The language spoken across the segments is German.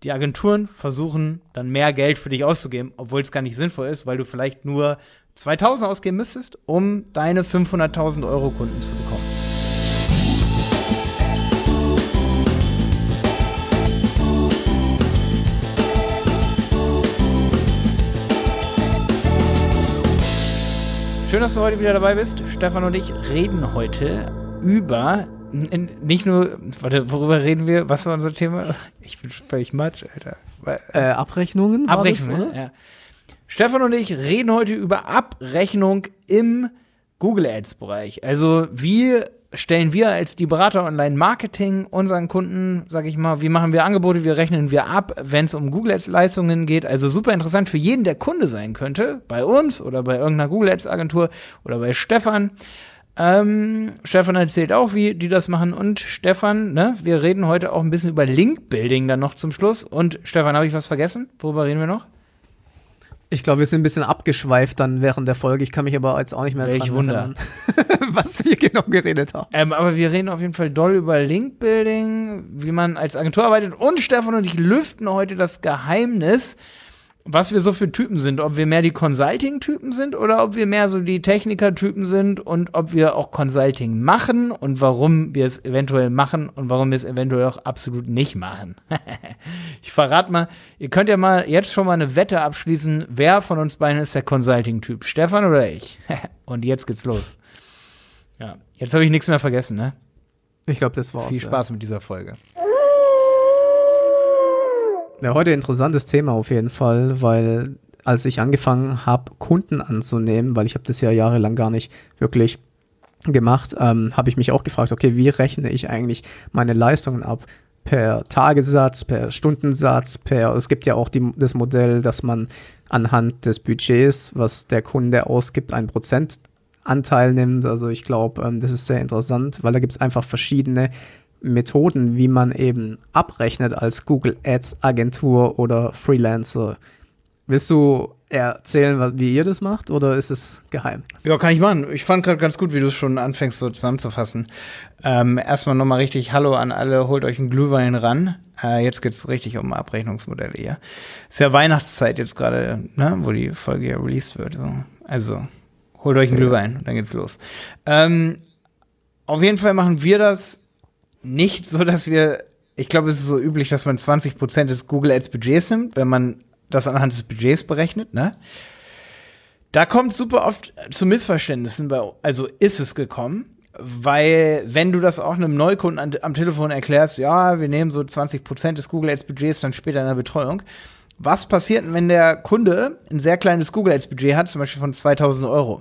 Die Agenturen versuchen dann mehr Geld für dich auszugeben, obwohl es gar nicht sinnvoll ist, weil du vielleicht nur 2.000 ausgeben müsstest, um deine 500.000 Euro Kunden zu bekommen. Schön, dass du heute wieder dabei bist. Stefan und ich reden heute über nicht nur, worüber reden wir? Was war unser Thema? Ich bin völlig matsch, Alter. Abrechnungen? Abrechnungen, ja. Stefan und ich reden heute über Abrechnung im Google Ads-Bereich. Also wie stellen wir als die Berater Online-Marketing unseren Kunden, sag ich mal, wie machen wir Angebote, wie rechnen wir ab, wenn es um Google Ads-Leistungen geht. Also super interessant für jeden, der Kunde sein könnte, bei uns oder bei irgendeiner Google Ads-Agentur oder bei Stefan. Stefan erzählt auch, wie die das machen. Und Stefan, ne, wir reden heute auch ein bisschen über Link-Building dann noch zum Schluss. Und Stefan, habe ich was vergessen? Worüber reden wir noch? Ich glaube, wir sind ein bisschen abgeschweift dann während der Folge. Ich kann mich aber jetzt auch nicht mehr dran erinnern, was wir genau geredet haben. Aber wir reden auf jeden Fall doll über Link-Building, wie man als Agentur arbeitet. Und Stefan und ich lüften heute das Geheimnis, was wir so für Typen sind. Ob wir mehr die Consulting-Typen sind oder ob wir mehr so die Techniker-Typen sind und ob wir auch Consulting machen und warum wir es eventuell machen und warum wir es eventuell auch absolut nicht machen. Ich verrate mal, ihr könnt ja mal jetzt schon mal eine Wette abschließen, wer von uns beiden ist der Consulting-Typ, Stefan oder ich? Und jetzt geht's los. Ja, jetzt habe ich nichts mehr vergessen, ne? Ich glaube, das war's. Viel Spaß mit dieser Folge. Ja, heute ein interessantes Thema auf jeden Fall, weil als ich angefangen habe, Kunden anzunehmen, weil ich habe das ja jahrelang gar nicht wirklich gemacht, habe ich mich auch gefragt, okay, wie rechne ich eigentlich meine Leistungen ab? Per Tagessatz, per Stundensatz, es gibt ja auch das Modell, dass man anhand des Budgets, was der Kunde ausgibt, einen Prozentanteil nimmt. Also ich glaube, das ist sehr interessant, weil da gibt es einfach verschiedene Methoden, wie man eben abrechnet als Google Ads Agentur oder Freelancer. Willst du erzählen, wie ihr das macht, oder ist es geheim? Ja, kann ich machen. Ich fand gerade ganz gut, wie du es schon anfängst, so zusammenzufassen. Erstmal nochmal richtig Hallo an alle, holt euch einen Glühwein ran. Jetzt geht's richtig um Abrechnungsmodelle hier. Ist ja Weihnachtszeit jetzt gerade, ne, wo die Folge ja released wird. So. Also, holt euch einen Glühwein, dann geht's los. Auf jeden Fall machen wir das nicht so, dass ich glaube, es ist so üblich, dass man 20% des Google Ads Budgets nimmt, wenn man das anhand des Budgets berechnet, ne? Da kommt super oft zu Missverständnissen, also ist es gekommen, weil wenn du das auch einem Neukunden am Telefon erklärst, ja, wir nehmen so 20% des Google Ads Budgets dann später in der Betreuung. Was passiert, wenn der Kunde ein sehr kleines Google Ads Budget hat, zum Beispiel von 2.000 Euro?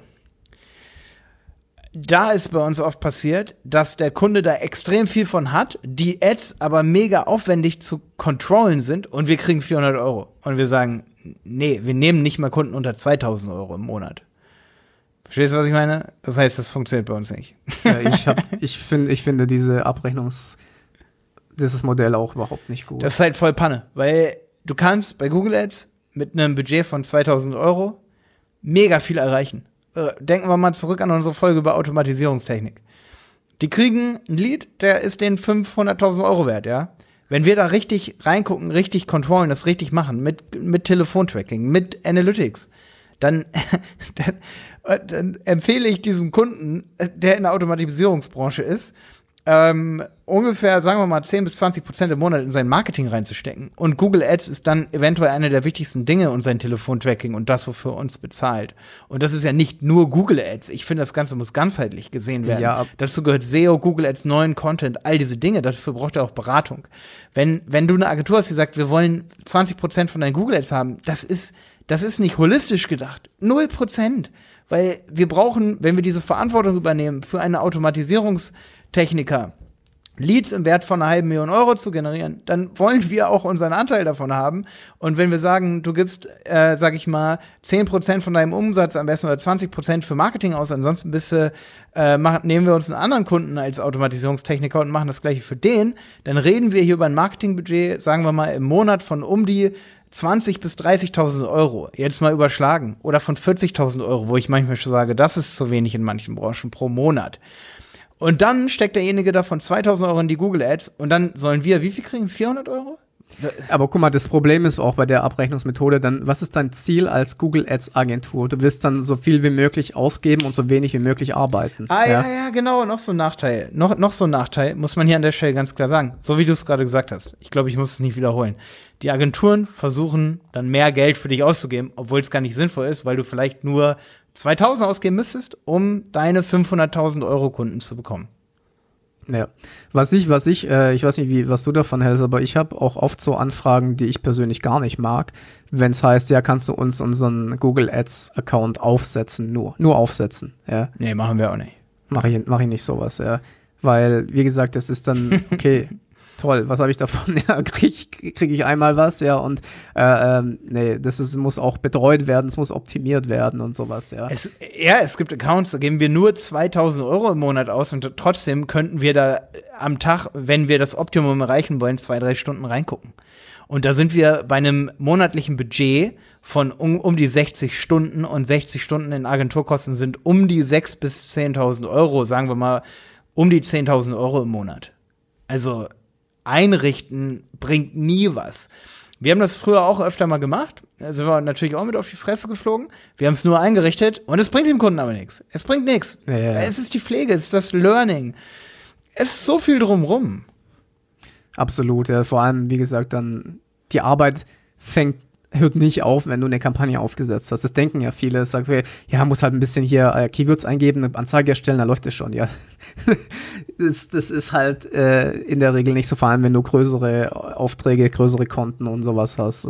Da ist bei uns oft passiert, dass der Kunde da extrem viel von hat, die Ads aber mega aufwendig zu controllen sind und wir kriegen 400 Euro. Und wir sagen, nee, wir nehmen nicht mal Kunden unter 2.000 Euro im Monat. Verstehst du, was ich meine? Das heißt, das funktioniert bei uns nicht. Ja, ich finde dieses Modell auch überhaupt nicht gut. Das ist halt voll Panne, weil du kannst bei Google Ads mit einem Budget von 2.000 Euro mega viel erreichen. Denken wir mal zurück an unsere Folge über Automatisierungstechnik. Die kriegen ein Lead, der ist den 500.000 Euro wert, ja. Wenn wir da richtig reingucken, richtig controllen, das richtig machen, mit Telefontracking, mit Analytics, dann empfehle ich diesem Kunden, der in der Automatisierungsbranche ist, ungefähr, sagen wir mal, 10-20% im Monat in sein Marketing reinzustecken. Und Google Ads ist dann eventuell eine der wichtigsten Dinge und sein Telefontracking und das, wofür uns bezahlt. Und das ist ja nicht nur Google Ads. Ich finde, das Ganze muss ganzheitlich gesehen werden. Ja, dazu gehört SEO, Google Ads, neuen Content, all diese Dinge. Dafür braucht er auch Beratung. Wenn du eine Agentur hast, die sagt, wir wollen 20% von deinen Google Ads haben, das ist nicht holistisch gedacht. 0%. Weil wir brauchen, wenn wir diese Verantwortung übernehmen, für eine Automatisierungstechniker Leads im Wert von 500.000 Euro zu generieren, dann wollen wir auch unseren Anteil davon haben. Und wenn wir sagen, du gibst, sag ich mal, 10% von deinem Umsatz am besten oder 20% für Marketing aus, ansonsten nehmen wir uns einen anderen Kunden als Automatisierungstechniker und machen das Gleiche für den, dann reden wir hier über ein Marketingbudget, sagen wir mal, im Monat von um die 20.000 bis 30.000 Euro, jetzt mal überschlagen, oder von 40.000 Euro, wo ich manchmal schon sage, das ist zu wenig in manchen Branchen pro Monat. Und dann steckt derjenige davon 2.000 Euro in die Google Ads und dann sollen wir, wie viel kriegen? 400 Euro? Aber guck mal, das Problem ist auch bei der Abrechnungsmethode dann, was ist dein Ziel als Google Ads Agentur? Du willst dann so viel wie möglich ausgeben und so wenig wie möglich arbeiten. Ja, genau, noch so ein Nachteil. Noch so ein Nachteil, muss man hier an der Stelle ganz klar sagen. So wie du es gerade gesagt hast. Ich glaube, ich muss es nicht wiederholen. Die Agenturen versuchen dann mehr Geld für dich auszugeben, obwohl es gar nicht sinnvoll ist, weil du vielleicht nur 2.000 ausgeben müsstest, um deine 500.000 Euro Kunden zu bekommen. Ja, ich weiß nicht, was du davon hältst, aber ich habe auch oft so Anfragen, die ich persönlich gar nicht mag, wenn es heißt, ja, kannst du uns unseren Google Ads Account aufsetzen, nur aufsetzen, ja. Nee, machen wir auch nicht. Mach ich nicht sowas, ja, weil, wie gesagt, das ist dann, okay, toll, was habe ich davon? Ja, krieg ich einmal was, ja, und nee, muss auch betreut werden, es muss optimiert werden und sowas, ja. Es gibt Accounts, da geben wir nur 2.000 Euro im Monat aus und trotzdem könnten wir da am Tag, wenn wir das Optimum erreichen wollen, 2-3 Stunden reingucken. Und da sind wir bei einem monatlichen Budget von um die 60 Stunden und 60 Stunden in Agenturkosten sind um die 6.000 bis 10.000 Euro, sagen wir mal um die 10.000 Euro im Monat. Also einrichten bringt nie was. Wir haben das früher auch öfter mal gemacht. Da sind wir natürlich auch mit auf die Fresse geflogen. Wir haben es nur eingerichtet und es bringt dem Kunden aber nichts. Es bringt nichts. Ja. Es ist die Pflege, es ist das Learning. Es ist so viel drumrum. Absolut, ja. Vor allem, wie gesagt, dann die Arbeit hört nicht auf, wenn du eine Kampagne aufgesetzt hast. Das denken ja viele. Sagst du, ja, muss halt ein bisschen hier Keywords eingeben, eine Anzeige erstellen, dann läuft das schon, ja. Das ist halt in der Regel nicht so, vor allem wenn du größere Aufträge, größere Konten und sowas hast.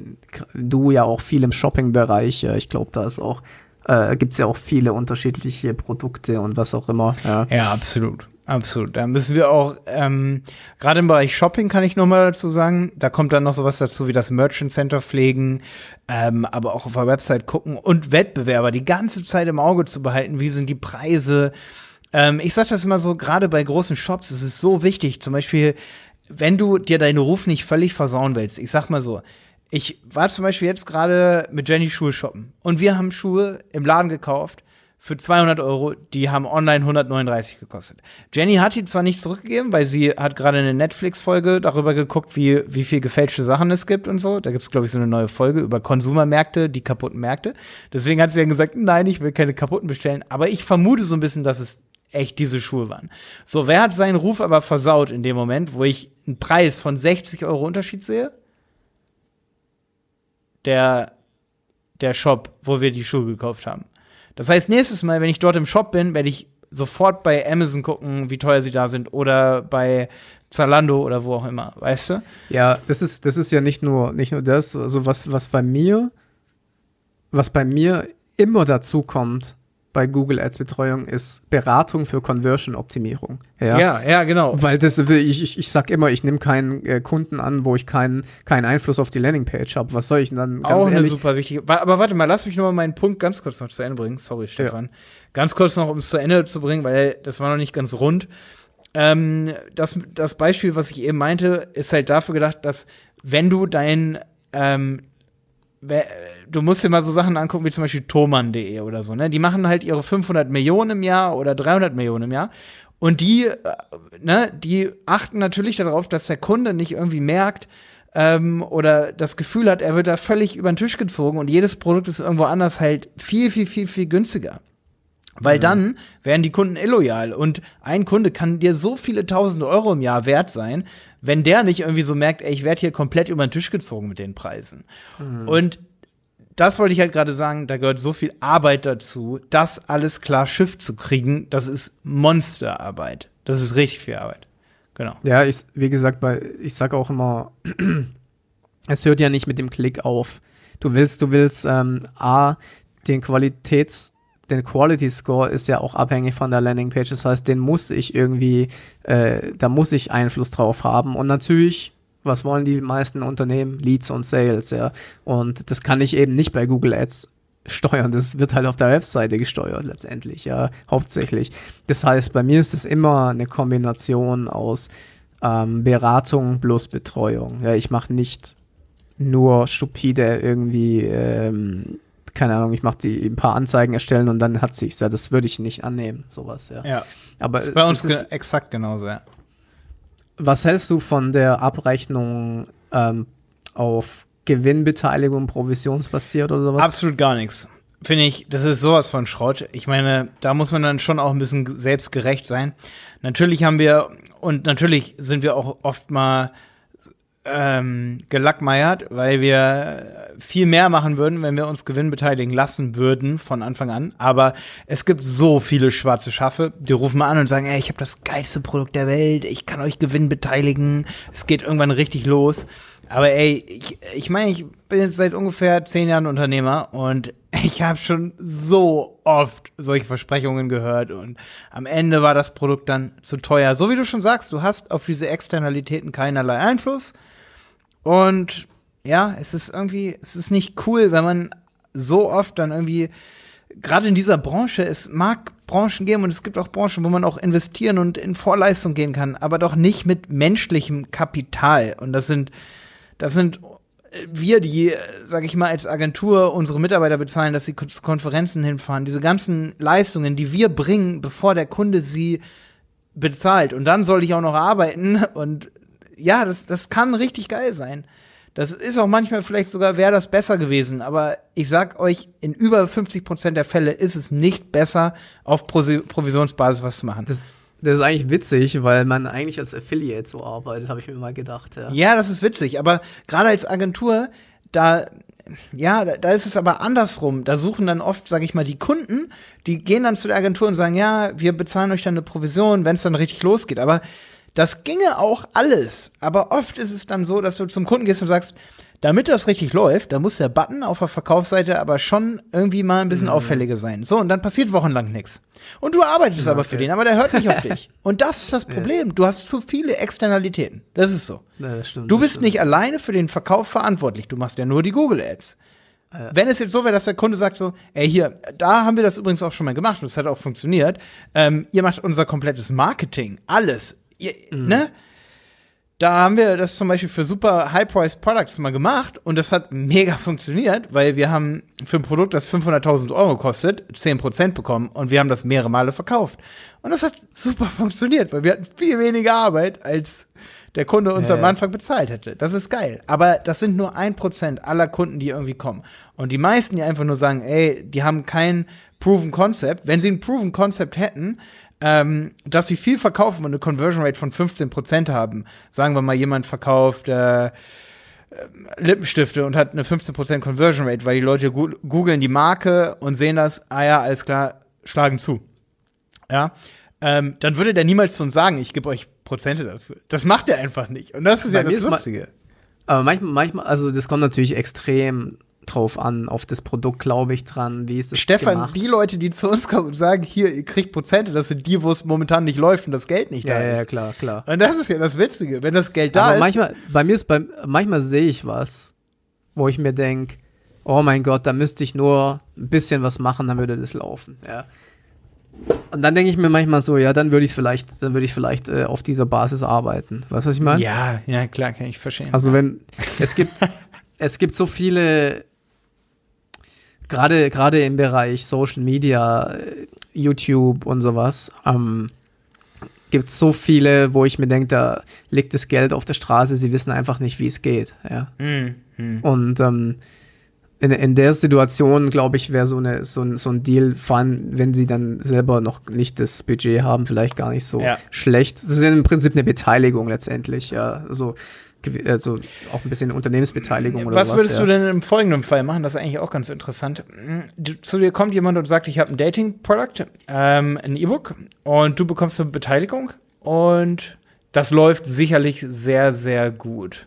Du ja auch viel im Shopping-Bereich. Ich glaube, da ist auch gibt es ja auch viele unterschiedliche Produkte und was auch immer. Ja, absolut. Absolut. Da müssen wir auch, gerade im Bereich Shopping kann ich nochmal dazu sagen, da kommt dann noch sowas dazu wie das Merchant Center pflegen, aber auch auf der Website gucken und Wettbewerber die ganze Zeit im Auge zu behalten, wie sind die Preise. Ich sag das immer so, gerade bei großen Shops ist es so wichtig, zum Beispiel, wenn du dir deinen Ruf nicht völlig versauen willst. Ich sag mal so, ich war zum Beispiel jetzt gerade mit Jenny Schuhe shoppen und wir haben Schuhe im Laden gekauft für 200 Euro, die haben online 139 gekostet. Jenny hat die zwar nicht zurückgegeben, weil sie hat gerade eine Netflix-Folge darüber geguckt, wie viel gefälschte Sachen es gibt und so. Da gibt es, glaube ich, so eine neue Folge über Konsumermärkte, die kaputten Märkte. Deswegen hat sie dann gesagt, nein, ich will keine kaputten bestellen. Aber ich vermute so ein bisschen, dass es echt diese Schuhe waren. So, wer hat seinen Ruf aber versaut in dem Moment, wo ich einen Preis von 60 Euro Unterschied sehe? Der Shop, wo wir die Schuhe gekauft haben. Das heißt, nächstes Mal, wenn ich dort im Shop bin, werde ich sofort bei Amazon gucken, wie teuer sie da sind oder bei Zalando oder wo auch immer, weißt du? Ja, das ist ja nicht nur das, also was bei mir immer dazu kommt bei Google Ads Betreuung ist Beratung für Conversion-Optimierung. Ja, genau. Weil ich sag immer, ich nehme keinen Kunden an, wo ich keinen Einfluss auf die Landingpage habe. Was soll ich denn dann ganz auch ehrlich? Eine super wichtige. Aber warte mal, lass mich noch mal meinen Punkt ganz kurz noch zu Ende bringen. Sorry, Stefan. Ja. Ganz kurz noch, um es zu Ende zu bringen, weil das war noch nicht ganz rund. Das Beispiel, was ich eben meinte, ist halt dafür gedacht, dass wenn du du musst dir mal so Sachen angucken, wie zum Beispiel Thomann.de oder so, ne? Die machen halt ihre 500 Millionen im Jahr oder 300 Millionen im Jahr. Und die achten natürlich darauf, dass der Kunde nicht irgendwie merkt oder das Gefühl hat, er wird da völlig über den Tisch gezogen und jedes Produkt ist irgendwo anders halt viel, viel, viel, viel günstiger. Weil dann werden die Kunden illoyal und ein Kunde kann dir so viele tausende Euro im Jahr wert sein, wenn der nicht irgendwie so merkt, ey, ich werde hier komplett über den Tisch gezogen mit den Preisen. Und das wollte ich halt gerade sagen, da gehört so viel Arbeit dazu, das alles klar Schiff zu kriegen, das ist Monsterarbeit. Das ist richtig viel Arbeit. Genau. Ja, wie gesagt, ich sage auch immer, es hört ja nicht mit dem Klick auf. Du willst den Quality Score ist ja auch abhängig von der Landingpage. Das heißt, den muss ich irgendwie, da muss ich Einfluss drauf haben. Und natürlich, was wollen die meisten Unternehmen? Leads und Sales, ja. Und das kann ich eben nicht bei Google Ads steuern. Das wird halt auf der Webseite gesteuert letztendlich, ja, hauptsächlich. Das heißt, bei mir ist es immer eine Kombination aus Beratung plus Betreuung. Ja, ich mache nicht nur stupide irgendwie keine Ahnung, ich mache ein paar Anzeigen erstellen und dann hat sich's. Ja, das würde ich nicht annehmen, sowas, ja. Ja, aber das ist bei uns exakt genauso, ja. Was hältst du von der Abrechnung auf Gewinnbeteiligung, provisionsbasiert oder sowas? Absolut gar nichts. Finde ich, das ist sowas von Schrott. Ich meine, da muss man dann schon auch ein bisschen selbstgerecht sein. Natürlich sind wir auch oft mal gelackmeiert, weil wir viel mehr machen würden, wenn wir uns Gewinn beteiligen lassen würden von Anfang an. Aber es gibt so viele schwarze Schafe, die rufen mal an und sagen, ey, ich habe das geilste Produkt der Welt, ich kann euch Gewinn beteiligen, es geht irgendwann richtig los. Aber ey, ich meine, ich bin jetzt seit ungefähr 10 Jahren Unternehmer und ich habe schon so oft solche Versprechungen gehört und am Ende war das Produkt dann zu teuer. So wie du schon sagst, du hast auf diese Externalitäten keinerlei Einfluss. Und ja, es ist nicht cool, wenn man so oft dann irgendwie, gerade in dieser Branche, es mag Branchen geben und es gibt auch Branchen, wo man auch investieren und in Vorleistung gehen kann, aber doch nicht mit menschlichem Kapital. Und das sind wir, die, sag ich mal, als Agentur unsere Mitarbeiter bezahlen, dass sie zu Konferenzen hinfahren, diese ganzen Leistungen, die wir bringen, bevor der Kunde sie bezahlt. Und dann soll ich auch noch arbeiten und ja, das kann richtig geil sein. Das ist auch manchmal vielleicht sogar, wäre das besser gewesen. Aber ich sag euch, in über 50% der Fälle ist es nicht besser, auf Provisionsbasis was zu machen. Das ist eigentlich witzig, weil man eigentlich als Affiliate so arbeitet, habe ich mir mal gedacht. Ja, das ist witzig. Aber gerade als Agentur, da ist es aber andersrum. Da suchen dann oft, sag ich mal, die Kunden, die gehen dann zu der Agentur und sagen, ja, wir bezahlen euch dann eine Provision, wenn es dann richtig losgeht. Aber das ginge auch alles, aber oft ist es dann so, dass du zum Kunden gehst und sagst, damit das richtig läuft, da muss der Button auf der Verkaufsseite aber schon irgendwie mal ein bisschen auffälliger sein. So, und dann passiert wochenlang nichts. Und du arbeitest aber für den, aber der hört nicht auf dich. Und das ist das Problem. Du hast zu viele Externalitäten. Das ist so. Ja, das stimmt, du bist nicht alleine für den Verkauf verantwortlich. Du machst ja nur die Google Ads. Ja. Wenn es jetzt so wäre, dass der Kunde sagt so, ey, hier, da haben wir das übrigens auch schon mal gemacht und das hat auch funktioniert. Ihr macht unser komplettes Marketing, alles. Ne? Da haben wir das zum Beispiel für super High-Priced Products mal gemacht und das hat mega funktioniert, weil wir haben für ein Produkt, das 500.000 Euro kostet, 10% bekommen und wir haben das mehrere Male verkauft. Und das hat super funktioniert, weil wir hatten viel weniger Arbeit, als der Kunde uns am Anfang bezahlt hätte. Das ist geil. Aber das sind nur 1% aller Kunden, die irgendwie kommen. Und die meisten, die einfach nur sagen, ey, die haben kein Proven Concept. Wenn sie ein Proven Concept hätten, dass sie viel verkaufen und eine Conversion Rate von 15% haben. Sagen wir mal, jemand verkauft Lippenstifte und hat eine 15% Conversion Rate, weil die Leute googeln die Marke und sehen das, ja, alles klar, schlagen zu. Ja, dann würde der niemals zu uns sagen, ich gebe euch Prozente dafür. Das macht er einfach nicht. Und das ist ja das Lustige. Aber manchmal, also das kommt natürlich extrem drauf an, auf das Produkt, glaube ich, dran, wie ist es Stefan, gemacht. Die Leute, die zu uns kommen und sagen, hier, ihr kriegt Prozente, das sind die, wo es momentan nicht läuft und das Geld nicht da ist. Ja, klar. Und das ist ja das Witzige, wenn das Geld da ist. Manchmal sehe ich was, wo ich mir denke, oh mein Gott, da müsste ich nur ein bisschen was machen, dann würde das laufen. Ja. Und dann denke ich mir manchmal so, ja, dann würde ich vielleicht auf dieser Basis arbeiten. Weißt du, was ich meine? Ja, klar, kann ich verstehen. Also es gibt so viele, gerade im Bereich Social Media, YouTube und sowas, gibt es so viele, wo ich mir denke, da liegt das Geld auf der Straße, sie wissen einfach nicht, wie es geht. Ja. Und in der Situation, glaube ich, wäre so ein Deal, vor allem, wenn sie dann selber noch nicht das Budget haben, vielleicht gar nicht so schlecht. Das ist im Prinzip eine Beteiligung letztendlich, ja, also auch ein bisschen Unternehmensbeteiligung oder was. Was würdest du denn im folgenden Fall machen? Das ist eigentlich auch ganz interessant. Zu dir kommt jemand und sagt, ich habe ein Dating-Produkt, ein E-Book, und du bekommst eine Beteiligung und das läuft sicherlich sehr, sehr gut.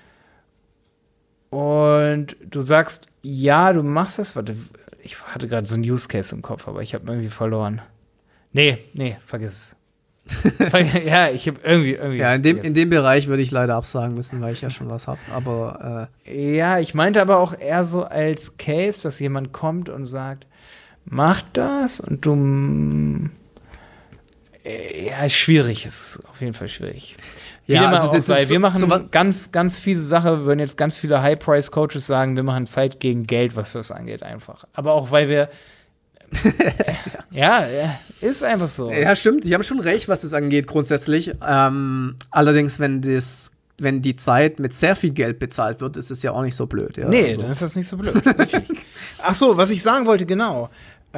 Und du sagst, ja, du machst das. Warte, ich hatte gerade so einen Use Case im Kopf, aber ich habe irgendwie verloren. Nee, vergiss es. Ja, ich habe irgendwie. Ja, in dem Bereich würde ich leider absagen müssen, weil ich ja schon was habe. Aber ja, ich meinte aber auch eher so als Case, dass jemand kommt und sagt, mach das und du. Ja, ist schwierig, ist auf jeden Fall schwierig. Ja, also wir machen so ganz, ganz fiese Sache, würden jetzt ganz viele High-Price-Coaches sagen, wir machen Zeit gegen Geld, was das angeht, einfach. Aber auch, weil wir ja, ist einfach so. Ja, stimmt, die haben schon recht, was das angeht, grundsätzlich. Allerdings, wenn das wenn die Zeit mit sehr viel Geld bezahlt wird, ist es ja auch nicht so blöd. Ja? Nee, dann ist das nicht so blöd. Richtig. Ach so, was ich sagen wollte, genau.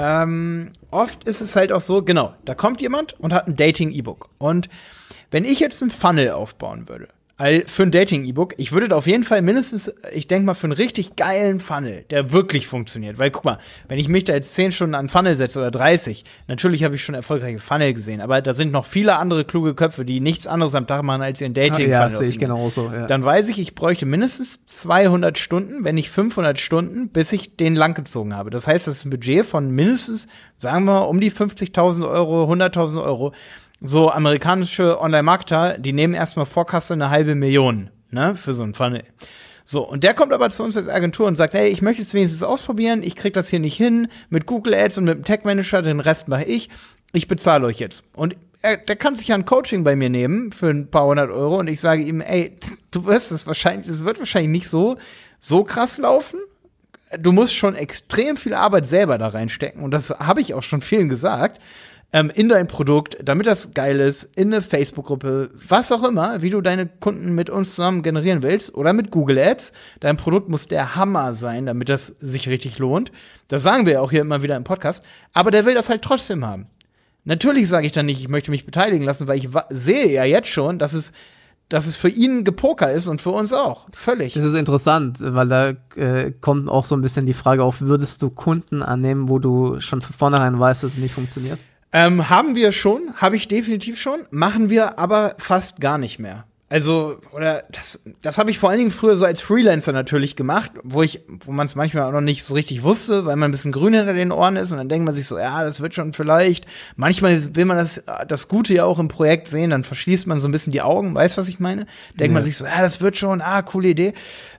Oft ist es halt auch so, genau, da kommt jemand und hat ein Dating-E-Book. Und wenn ich jetzt einen Funnel aufbauen würde, für ein Dating-E-Book, ich würde da auf jeden Fall mindestens, ich denke mal, für einen richtig geilen Funnel, der wirklich funktioniert. Weil, guck mal, wenn ich mich da jetzt 10 Stunden an Funnel setze oder 30, natürlich habe ich schon erfolgreiche Funnel gesehen, aber da sind noch viele andere kluge Köpfe, die nichts anderes am Tag machen, als ihren Dating-Funnel. Ja, sehe ich genauso. Ja. Dann weiß ich bräuchte mindestens 200 Stunden, wenn nicht 500 Stunden, bis ich den langgezogen habe. Das heißt, das ist ein Budget von mindestens, sagen wir mal, um die 50.000 Euro, 100.000 Euro. So amerikanische Online-Marketer, die nehmen erstmal Vorkasse 500.000, ne, für so einen Funnel. So, und der kommt aber zu uns als Agentur und sagt, hey, ich möchte es wenigstens ausprobieren, ich krieg das hier nicht hin, mit Google Ads und mit dem Tag Manager, den Rest mache ich bezahle euch jetzt. Und der kann sich ja ein Coaching bei mir nehmen für ein paar 100 Euro und ich sage ihm, ey, es wird wahrscheinlich nicht so krass laufen. Du musst schon extrem viel Arbeit selber da reinstecken und das habe ich auch schon vielen gesagt. In dein Produkt, damit das geil ist, in eine Facebook-Gruppe, was auch immer, wie du deine Kunden mit uns zusammen generieren willst oder mit Google Ads. Dein Produkt muss der Hammer sein, damit das sich richtig lohnt. Das sagen wir ja auch hier immer wieder im Podcast. Aber der will das halt trotzdem haben. Natürlich sage ich dann nicht, ich möchte mich beteiligen lassen, weil ich sehe ja jetzt schon, dass es für ihn Gepoker ist und für uns auch. Völlig. Das ist interessant, weil da kommt auch so ein bisschen die Frage auf, würdest du Kunden annehmen, wo du schon von vornherein weißt, dass es nicht funktioniert? Habe ich definitiv schon, machen wir aber fast gar nicht mehr. Also, oder das habe ich vor allen Dingen früher so als Freelancer natürlich gemacht, wo man es manchmal auch noch nicht so richtig wusste, weil man ein bisschen grün hinter den Ohren ist und dann denkt man sich so, ja, das wird schon vielleicht. Manchmal will man das Gute ja auch im Projekt sehen, dann verschließt man so ein bisschen die Augen, weißt du, was ich meine? Denkt man sich so, ja, das wird schon, coole Idee.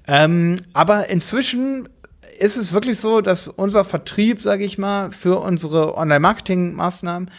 Aber inzwischen ist es wirklich so, dass unser Vertrieb, sage ich mal, für unsere Online-Marketing-Maßnahmen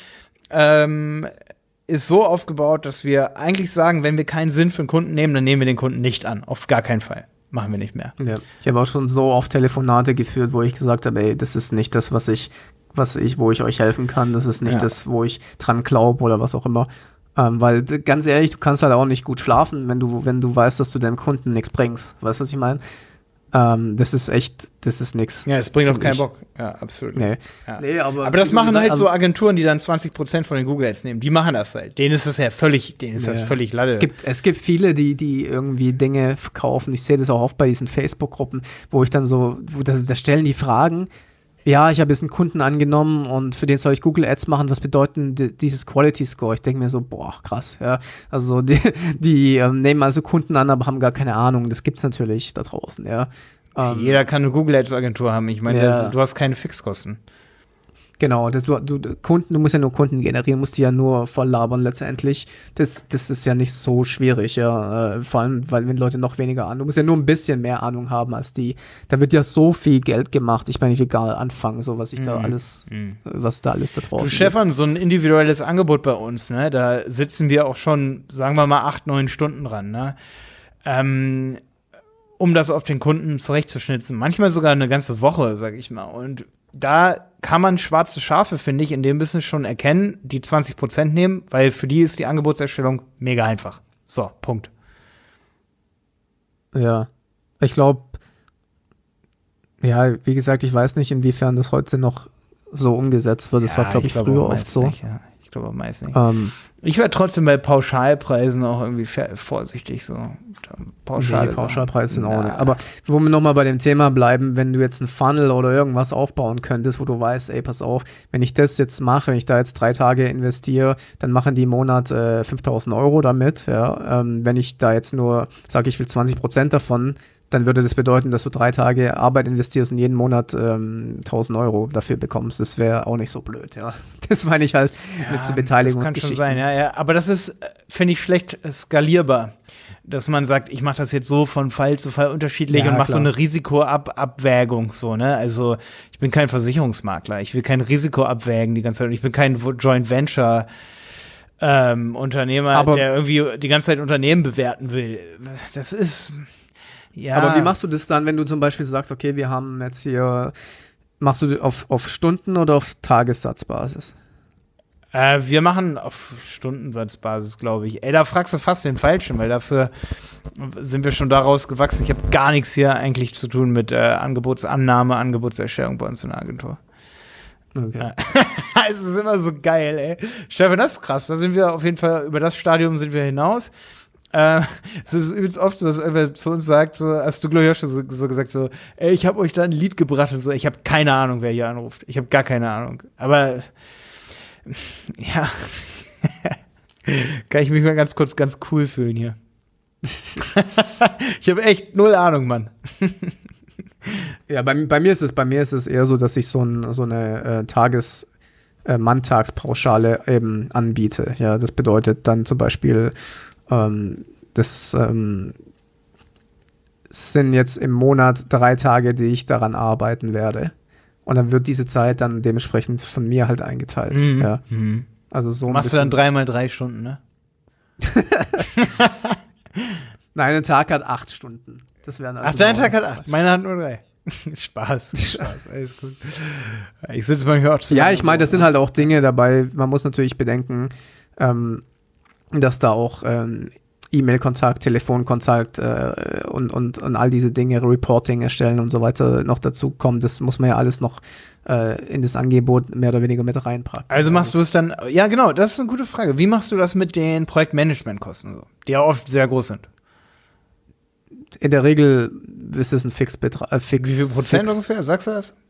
ist so aufgebaut, dass wir eigentlich sagen, wenn wir keinen Sinn für einen Kunden nehmen, dann nehmen wir den Kunden nicht an. Auf gar keinen Fall. Machen wir nicht mehr. Ja. Ich habe auch schon so oft Telefonate geführt, wo ich gesagt habe, ey, das ist nicht das, wo ich euch helfen kann. Das ist nicht das, wo ich dran glaube oder was auch immer. Weil, ganz ehrlich, du kannst halt auch nicht gut schlafen, wenn du weißt, dass du deinem Kunden nichts bringst. Weißt du, was ich meine? Das ist nix. Ja, es bringt auch keinen Bock. Ja, absolut. Nee. Ja. Nee, aber das machen halt so Agenturen, die dann 20% von den Google Ads nehmen. Die machen das halt. Denen ist das das völlig Latte. Es gibt viele, die irgendwie Dinge verkaufen. Ich sehe das auch oft bei diesen Facebook-Gruppen, wo ich dann so, da stellen die Fragen, ja, ich habe jetzt einen Kunden angenommen und für den soll ich Google Ads machen. Was bedeutet dieses Quality Score? Ich denke mir so, boah, krass, ja. Also die nehmen also Kunden an, aber haben gar keine Ahnung. Das gibt's natürlich da draußen, ja. Jeder kann eine Google Ads Agentur haben. Ich meine, du hast keine Fixkosten. Genau, du musst ja nur Kunden generieren, musst die ja nur voll labern letztendlich. Das ist ja nicht so schwierig, ja. Vor allem, weil wenn Leute noch weniger Ahnung, du musst ja nur ein bisschen mehr Ahnung haben als die. Da wird ja so viel Geld gemacht. Ich meine, ich will gar nicht anfangen, so was da alles da draußen Du, Stefan, so ein individuelles Angebot bei uns, ne? Da sitzen wir auch schon, sagen wir mal, 8-9 Stunden dran, ne? Um das auf den Kunden zurechtzuschnitzen. Manchmal sogar eine ganze Woche, sag ich mal. Und da kann man schwarze Schafe, finde ich, in dem Business schon erkennen, die 20% nehmen, weil für die ist die Angebotserstellung mega einfach. So, Punkt. Ja, ich glaube, ja, wie gesagt, ich weiß nicht, inwiefern das heute noch so umgesetzt wird. Das war, glaube ich, früher oft so. Nicht, ja. Ich glaube meist nicht. Ich wäre trotzdem bei Pauschalpreisen auch irgendwie vorsichtig so. Pauschalpreise sind auch nicht. Aber wo wir nochmal bei dem Thema bleiben, wenn du jetzt einen Funnel oder irgendwas aufbauen könntest, wo du weißt, ey, pass auf, wenn ich das jetzt mache, wenn ich da jetzt 3 Tage investiere, dann machen die im Monat 5.000 Euro damit. Ja? Wenn ich da jetzt nur sage, ich will 20% davon, dann würde das bedeuten, dass du 3 Tage Arbeit investierst und jeden Monat 1.000 Euro dafür bekommst. Das wäre auch nicht so blöd, ja. Das meine ich halt mit so Beteiligungsgeschichten. Das kann schon sein, ja. Aber das ist, finde ich, schlecht skalierbar. Dass man sagt, ich mache das jetzt so von Fall zu Fall unterschiedlich und mache so eine Risikoabwägung, so, ne? Also, ich bin kein Versicherungsmakler. Ich will kein Risiko abwägen die ganze Zeit. Ich bin kein Joint Venture Unternehmer, der irgendwie die ganze Zeit Unternehmen bewerten will. Das ist ja. Aber wie machst du das dann, wenn du zum Beispiel sagst, okay, wir haben jetzt hier, machst du auf Stunden oder auf Tagessatzbasis? Wir machen auf Stundensatzbasis, glaube ich. Ey, da fragst du fast den Falschen, weil dafür sind wir schon daraus gewachsen. Ich habe gar nichts hier eigentlich zu tun mit Angebotsannahme, Angebotserstellung bei uns in der Agentur. Okay. Es ist immer so geil, ey. Stefan, das ist krass. Da sind wir auf jeden Fall, über das Stadium sind wir hinaus. Es ist übrigens oft so, dass irgendwer zu uns sagt, so, hast du, glaube ich, auch schon so gesagt, so, ey, ich habe euch da ein Lied gebracht und so. Ich habe keine Ahnung, wer hier anruft. Ich habe gar keine Ahnung. Aber ja, kann ich mich mal ganz kurz ganz cool fühlen hier. Ich habe echt 0 Ahnung, Mann. Ja, bei mir ist es eher so, dass ich so eine Manntagspauschale eben anbiete. Ja, das bedeutet dann zum Beispiel, das sind jetzt im Monat 3 Tage, die ich daran arbeiten werde. Und dann wird diese Zeit dann dementsprechend von mir halt eingeteilt. Mhm. Ja. Mhm. Also so machst du dann 3 mal 3 Stunden, ne? Nein, ein Tag hat 8 Stunden. Das wären also dein Tag hat 8, meiner hat nur 3. Spaß, alles gut. Ich sitze manchmal auch zu. Ja, ich meine, das sind halt auch Dinge dabei. Man muss natürlich bedenken, dass da auch E-Mail-Kontakt, Telefonkontakt und all diese Dinge, Reporting erstellen und so weiter noch dazu kommen. Das muss man ja alles noch in das Angebot mehr oder weniger mit reinpacken. Also machst du es dann, ja genau, das ist eine gute Frage. Wie machst du das mit den Projektmanagementkosten, so, die ja oft sehr groß sind? In der Regel ist es ein Fixbetrag. Wie viel Prozent ungefähr? Sagst du das?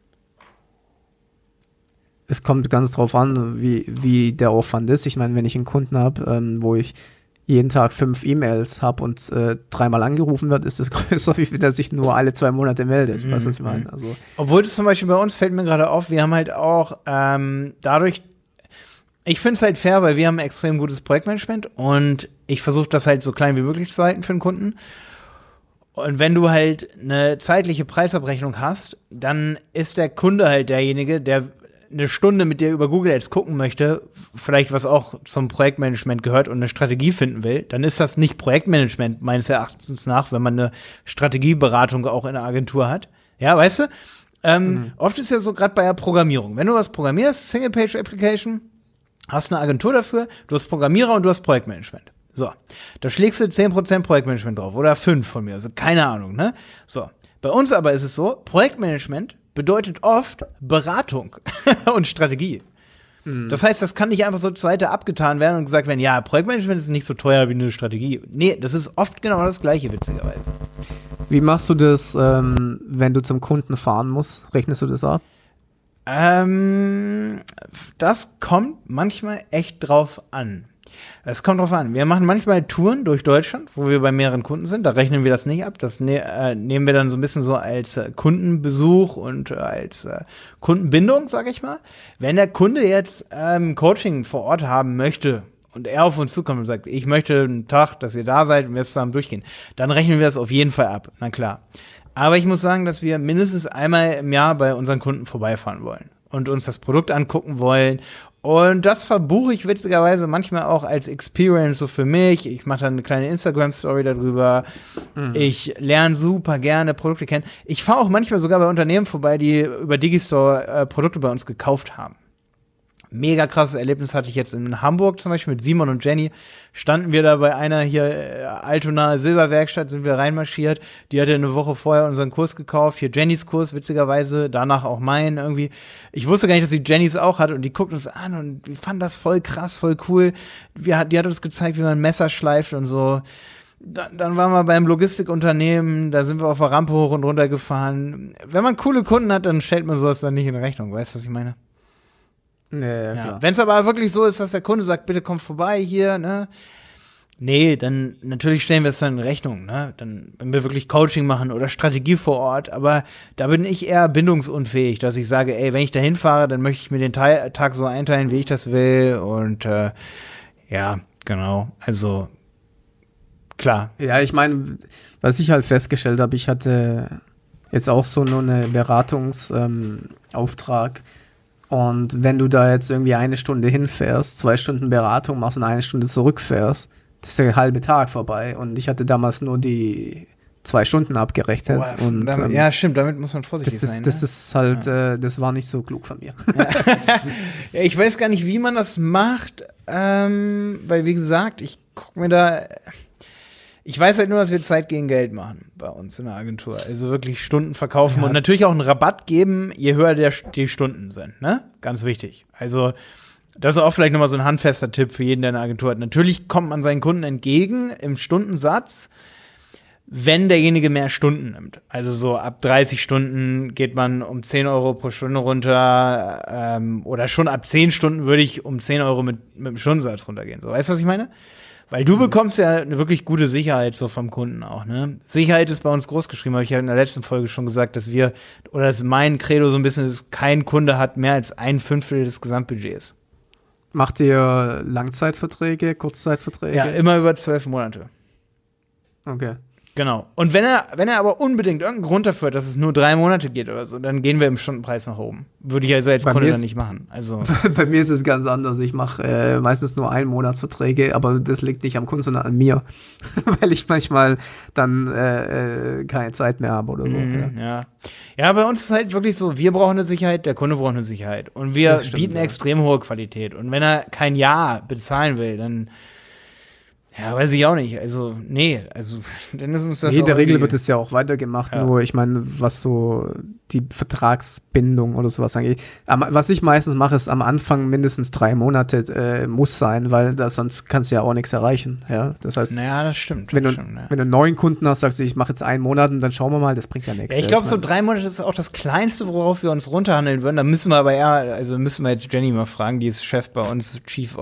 Es kommt ganz drauf an, wie der Aufwand ist. Ich meine, wenn ich einen Kunden habe, wo ich jeden Tag 5 E-Mails habe und 3-mal angerufen wird, ist das größer, wie wenn er sich nur alle 2 Monate meldet. Was ich meine. Also, obwohl das zum Beispiel bei uns fällt mir gerade auf, wir haben halt auch dadurch, ich finde es halt fair, weil wir haben ein extrem gutes Projektmanagement und ich versuche das halt so klein wie möglich zu halten für den Kunden. Und wenn du halt eine zeitliche Preisabrechnung hast, dann ist der Kunde halt derjenige, der eine Stunde mit dir über Google Ads gucken möchte, vielleicht was auch zum Projektmanagement gehört und eine Strategie finden will, dann ist das nicht Projektmanagement meines Erachtens nach, wenn man eine Strategieberatung auch in der Agentur hat. Ja, weißt du? Oft ist ja so, gerade bei der Programmierung, wenn du was programmierst, Single-Page-Application, hast eine Agentur dafür, du hast Programmierer und du hast Projektmanagement. So, da schlägst du 10% Projektmanagement drauf oder 5 von mir, also keine Ahnung, ne? So, bei uns aber ist es so, Projektmanagement bedeutet oft Beratung und Strategie. Das heißt, das kann nicht einfach so zur Seite abgetan werden und gesagt werden, ja, Projektmanagement ist nicht so teuer wie eine Strategie. Nee, das ist oft genau das Gleiche, witzigerweise. wie machst du das, wenn du zum Kunden fahren musst? Rechnest du das ab? Das kommt manchmal echt drauf an. Es kommt drauf an. Wir machen manchmal Touren durch Deutschland, wo wir bei mehreren Kunden sind. Da rechnen wir das nicht ab. Das nehmen wir dann so ein bisschen so als Kundenbesuch und als Kundenbindung, sag ich mal. Wenn der Kunde jetzt Coaching vor Ort haben möchte und er auf uns zukommt und sagt, ich möchte einen Tag, dass ihr da seid und wir zusammen durchgehen, dann rechnen wir das auf jeden Fall ab. Na klar. Aber ich muss sagen, dass wir mindestens einmal im Jahr bei unseren Kunden vorbeifahren wollen und uns das Produkt angucken wollen. Und das verbuche ich witzigerweise manchmal auch als Experience so für mich. Ich mache dann eine kleine Instagram-Story darüber. Ich lerne super gerne Produkte kennen. Ich fahre auch manchmal sogar bei Unternehmen vorbei, die über Digistore Produkte bei uns gekauft haben. Mega krasses Erlebnis hatte ich jetzt in Hamburg zum Beispiel mit Simon und Jenny. Standen wir da bei einer hier Altona Silberwerkstatt, sind wir reinmarschiert. Die hatte eine Woche vorher unseren Kurs gekauft. Hier Jennys Kurs, witzigerweise, danach auch meinen irgendwie. Ich wusste gar nicht, dass sie Jennys auch hat und die guckt uns an und wir fanden das voll krass, voll cool. Die hat uns gezeigt, wie man Messer schleift und so. Dann waren wir beim Logistikunternehmen, da sind wir auf der Rampe hoch und runter gefahren. Wenn man coole Kunden hat, dann stellt man sowas dann nicht in Rechnung. Weißt du, was ich meine? Ja. Wenn es aber wirklich so ist, dass der Kunde sagt, bitte komm vorbei hier, ne? Nee, dann natürlich stellen wir es dann in Rechnung, ne? Dann, wenn wir wirklich Coaching machen oder Strategie vor Ort, aber da bin ich eher bindungsunfähig, dass ich sage, ey, wenn ich da hinfahre, dann möchte ich mir den Tag so einteilen, wie ich das will und ja, genau, also klar. Ja, ich meine, was ich halt festgestellt habe, ich hatte jetzt auch so nur einen Beratungsauftrag. Und wenn du da jetzt irgendwie 1 Stunde hinfährst, 2 Stunden Beratung machst und 1 Stunde zurückfährst, das ist der halbe Tag vorbei. Und ich hatte damals nur die 2 Stunden abgerechnet. Und, ja, stimmt, damit muss man vorsichtig sein. Das ist halt, das war nicht so klug von mir. Ja, ich weiß gar nicht, wie man das macht, weil, wie gesagt, ich weiß halt nur, dass wir Zeit gegen Geld machen bei uns in der Agentur. Also wirklich Stunden verkaufen und natürlich auch einen Rabatt geben, je höher die Stunden sind, ne? Ganz wichtig. Also das ist auch vielleicht nochmal so ein handfester Tipp für jeden, der eine Agentur hat. Natürlich kommt man seinen Kunden entgegen im Stundensatz, wenn derjenige mehr Stunden nimmt. Also so ab 30 Stunden geht man um 10 Euro pro Stunde runter oder schon ab 10 Stunden würde ich um 10 Euro mit dem Stundensatz runtergehen. So, weißt du, was ich meine? Weil du bekommst ja eine wirklich gute Sicherheit so vom Kunden auch, ne? Sicherheit ist bei uns groß geschrieben, habe ich ja in der letzten Folge schon gesagt, dass mein Credo so ein bisschen ist, kein Kunde hat mehr als 1/5 des Gesamtbudgets. Macht ihr Langzeitverträge, Kurzzeitverträge? Ja, immer über 12 Monate. Okay. Genau. Und wenn er aber unbedingt irgendeinen Grund dafür hat, dass es nur 3 Monate geht oder so, dann gehen wir im Stundenpreis nach oben. Würde ich also als Kunde dann nicht machen. Also. Bei mir ist es ganz anders. Ich mache meistens nur 1-Monatsverträge, aber das liegt nicht am Kunden, sondern an mir. Weil ich manchmal dann keine Zeit mehr habe oder so. Ja, bei uns ist halt wirklich so, wir brauchen eine Sicherheit, der Kunde braucht eine Sicherheit. Und wir bieten extrem hohe Qualität. Und wenn er kein Jahr bezahlen will, dann ja, weiß ich auch nicht. Also, nee, dann ist uns das in der Regel wird es ja auch weitergemacht, nur ich meine, was so die Vertragsbindung oder sowas angeht. Was ich meistens mache, ist am Anfang mindestens 3 Monate muss sein, weil sonst kannst du ja auch nichts erreichen. Ja? Das heißt, naja, das stimmt. Wenn du einen neuen Kunden hast, sagst du, ich mache jetzt 1 Monat und dann schauen wir mal, das bringt ja nichts. Ja, ich glaube, so 3 Monate ist auch das Kleinste, worauf wir uns runterhandeln würden. Da müssen wir aber müssen wir jetzt Jenny mal fragen, die ist Chef bei uns,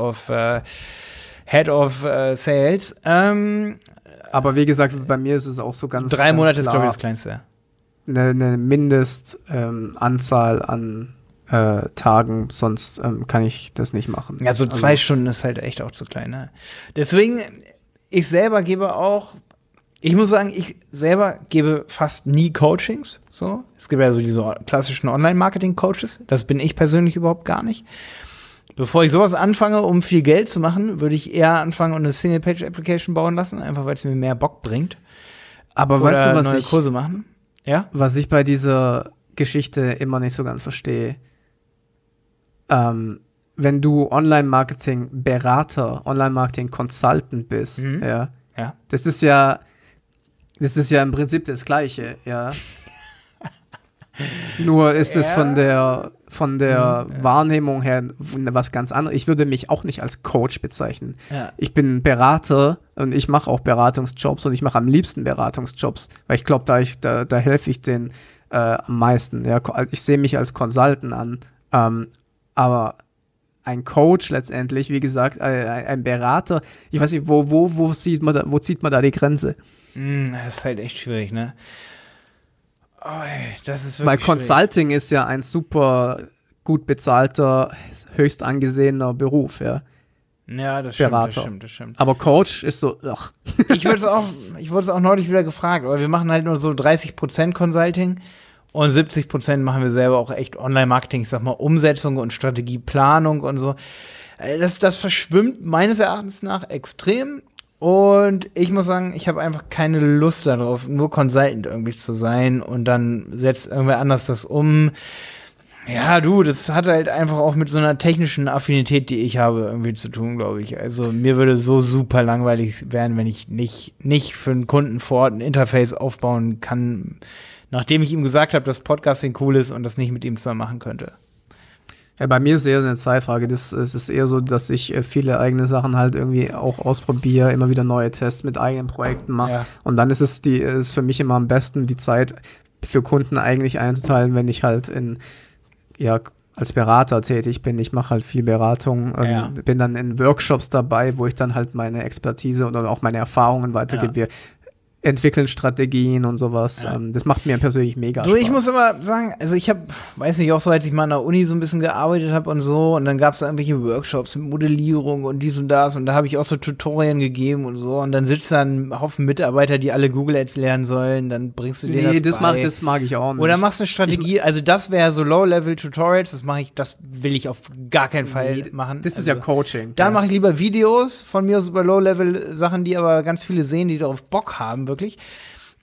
Head of Sales. Aber wie gesagt, bei mir ist es auch so ganz 3 Monate ganz ist, glaube ich, das Kleinste. Eine Mindestanzahl an Tagen, sonst kann ich das nicht machen. Ja, so 2 Stunden ist halt echt auch zu klein. Ne? Deswegen, ich selber gebe fast nie Coachings. So. Es gibt ja so diese klassischen Online-Marketing-Coaches. Das bin ich persönlich überhaupt gar nicht. Bevor ich sowas anfange, um viel Geld zu machen, würde ich eher anfangen und eine Single-Page-Application bauen lassen, einfach weil es mir mehr Bock bringt. Aber weißt du, was Kurse machen? Ja? Was ich bei dieser Geschichte immer nicht so ganz verstehe, wenn du Online-Marketing-Berater, Online-Marketing-Consultant bist, ja, das ist ja im Prinzip das Gleiche, ja. Nur ist es von der Wahrnehmung her was ganz anderes. Ich würde mich auch nicht als Coach bezeichnen. Ja. Ich bin Berater und ich mache auch Beratungsjobs und ich mache am liebsten Beratungsjobs, weil ich glaube, da helfe ich denen am meisten. Ja. Ich sehe mich als Consultant an, aber ein Coach letztendlich, wie gesagt, ein Berater, ich weiß nicht, wo zieht man da die Grenze? Das ist halt echt schwierig, ne? Oh, das ist wirklich weil Consulting ist ja ein super gut bezahlter, höchst angesehener Beruf, ja. Ja, das Berater. Das stimmt. Aber Coach ist so, ach. Ich wurde es auch neulich wieder gefragt, aber wir machen halt nur so 30% Consulting und 70% machen wir selber auch echt Online-Marketing, ich sag mal Umsetzung und Strategieplanung und so. Das verschwimmt meines Erachtens nach extrem. Und ich muss sagen, ich habe einfach keine Lust darauf, nur Consultant irgendwie zu sein und dann setzt irgendwer anders das um. Ja, das hat halt einfach auch mit so einer technischen Affinität, die ich habe, irgendwie zu tun, glaube ich. Also mir würde so super langweilig werden, wenn ich nicht für einen Kunden vor Ort ein Interface aufbauen kann, nachdem ich ihm gesagt habe, dass Podcasting cool ist und das nicht mit ihm zusammen machen könnte. Ja, bei mir ist es eher eine Zeitfrage. Es ist eher so, dass ich viele eigene Sachen halt irgendwie auch ausprobiere, immer wieder neue Tests mit eigenen Projekten mache. Ja. Und dann ist es für mich immer am besten, die Zeit für Kunden eigentlich einzuteilen, wenn ich halt als Berater tätig bin. Ich mache halt viel Beratung, bin dann in Workshops dabei, wo ich dann halt meine Expertise oder auch meine Erfahrungen weitergebe. Wir entwickeln Strategien und sowas. Ja. Das macht mir persönlich mega Spaß. Ich muss aber sagen, also ich weiß nicht, auch so, als ich mal an der Uni so ein bisschen gearbeitet habe und so, und dann gab es da irgendwelche Workshops mit Modellierung und dies und das, und da habe ich auch so Tutorien gegeben und so, und dann sitzt da ein Haufen Mitarbeiter, die alle Google Ads lernen sollen, dann bringst du denen das bei. Das mag ich auch nicht. Oder machst eine Strategie, also das wäre so Low-Level-Tutorials, das will ich auf gar keinen Fall machen. Das ist ja Coaching. Dann mache ich lieber Videos von mir aus über Low-Level-Sachen, die aber ganz viele sehen, die darauf Bock haben, wirklich.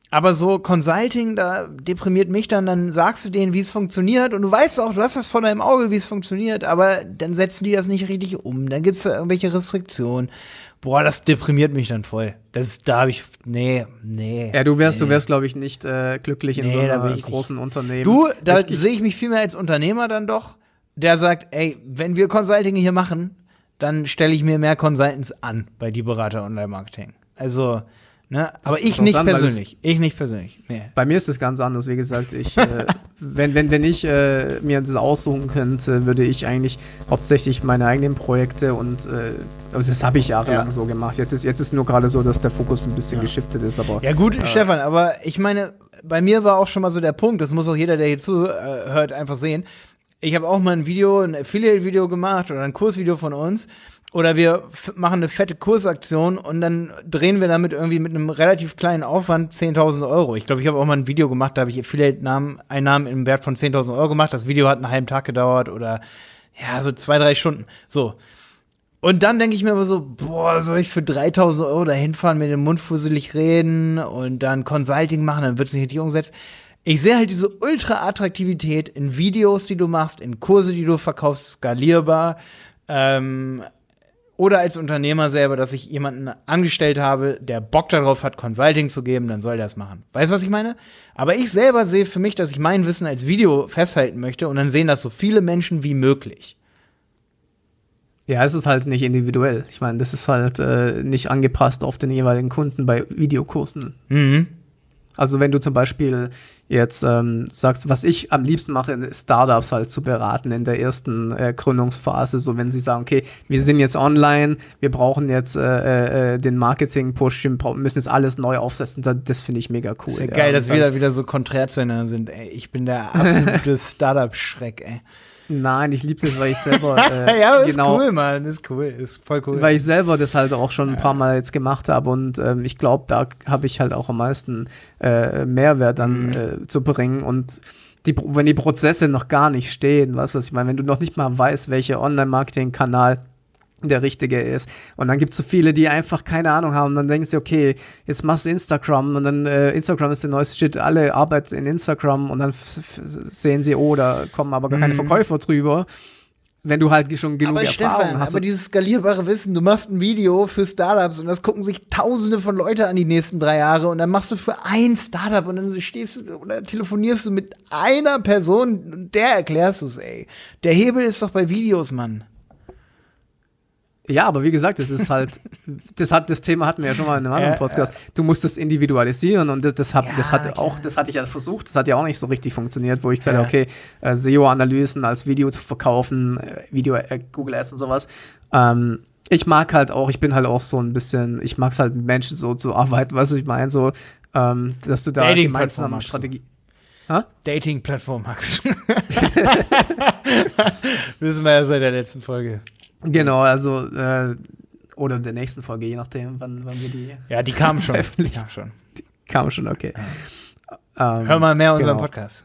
Aber so Consulting, da deprimiert mich dann sagst du denen, wie es funktioniert und du weißt auch, du hast das vor deinem Auge, wie es funktioniert, aber dann setzen die das nicht richtig um, dann gibt's da irgendwelche Restriktionen. Boah, das deprimiert mich dann voll. Da habe ich, nee. Ja, du wärst, glaube ich, nicht glücklich in so einem großen Unternehmen. Da sehe ich mich viel mehr als Unternehmer dann doch, der sagt, ey, wenn wir Consulting hier machen, dann stelle ich mir mehr Consultants an bei die Berater Online-Marketing. Also, ne, aber ich nicht persönlich. Nee. Bei mir ist es ganz anders. Wie gesagt, wenn ich mir das aussuchen könnte, würde ich eigentlich hauptsächlich meine eigenen Projekte und also das habe ich jahrelang so gemacht. Jetzt ist nur gerade so, dass der Fokus ein bisschen geschiftet ist. Aber ja gut, Stefan, aber ich meine, bei mir war auch schon mal so der Punkt, das muss auch jeder, der hier zuhört, einfach sehen. Ich habe auch mal ein Affiliate-Video gemacht oder ein Kursvideo von uns. Oder wir machen eine fette Kursaktion und dann drehen wir damit irgendwie mit einem relativ kleinen Aufwand 10.000 Euro. Ich glaube, ich habe auch mal ein Video gemacht, da habe ich Affiliate-Einnahmen im Wert von 10.000 Euro gemacht. Das Video hat einen halben Tag gedauert oder ja, so 2-3 Stunden. So. Und dann denke ich mir aber so, boah, soll ich für 3.000 Euro da hinfahren, mit dem Mund fusselig reden und dann Consulting machen, dann wird es nicht richtig umgesetzt. Ich sehe halt diese Ultra-Attraktivität in Videos, die du machst, in Kurse, die du verkaufst, skalierbar, oder als Unternehmer selber, dass ich jemanden angestellt habe, der Bock darauf hat, Consulting zu geben, dann soll der das machen. Weißt du, was ich meine? Aber ich selber sehe für mich, dass ich mein Wissen als Video festhalten möchte und dann sehen das so viele Menschen wie möglich. Ja, es ist halt nicht individuell. Ich meine, das ist halt nicht angepasst auf den jeweiligen Kunden bei Videokursen. Mhm. Also wenn du zum Beispiel jetzt sagst, was ich am liebsten mache, ist Startups halt zu beraten in der ersten Gründungsphase, so wenn sie sagen, okay, wir sind jetzt online, wir brauchen jetzt den Marketing-Push, wir müssen jetzt alles neu aufsetzen, das finde ich mega cool. Ist ja geil, dass wir wieder so konträr zueinander sind, ey. Ich bin der absolute Startup-Schreck, ey. Nein, ich liebe das, weil ich selber ja, ist cool, Mann, ist cool, ist voll cool. Weil ich selber das halt auch schon ein paar Mal jetzt gemacht habe und ich glaube, da habe ich halt auch am meisten Mehrwert dann zu bringen und wenn die Prozesse noch gar nicht stehen, weißt du, was ich meine, wenn du noch nicht mal weißt, welcher Online-Marketing-Kanal der richtige ist. Und dann gibt es so viele, die einfach keine Ahnung haben. Und dann denkst du, okay, jetzt machst du Instagram und dann Instagram ist der neueste Shit, alle arbeiten in Instagram und dann sehen sie, oh, da kommen aber gar keine Verkäufer drüber. Wenn du halt schon genug Erfahrung hast. Aber dieses skalierbare Wissen, du machst ein Video für Startups und das gucken sich Tausende von Leuten an die nächsten 3 Jahre und dann machst du für ein Startup und dann stehst du oder telefonierst du mit einer Person und der erklärst du es, ey. Der Hebel ist doch bei Videos, Mann. Ja, aber wie gesagt, das ist halt, das Thema hatten wir ja schon mal in einem anderen Podcast. Du musst es individualisieren und das hatte ich ja versucht, das hat ja auch nicht so richtig funktioniert, wo ich gesagt habe, okay, SEO-Analysen als Video zu verkaufen, Google Ads und sowas. Ich mag halt auch, ich bin halt auch so ein bisschen, ich mag es halt mit Menschen so zu arbeiten, weißt du, ich meine so, dass du da gemeinsam Strategie. Dating-Plattform magst du. Wissen wir ja seit der letzten Folge. Genau, also oder der nächsten Folge, je nachdem, wann wir die. Ja, die kamen schon. Die kamen schon, okay. Hör mal mehr unseren Podcast.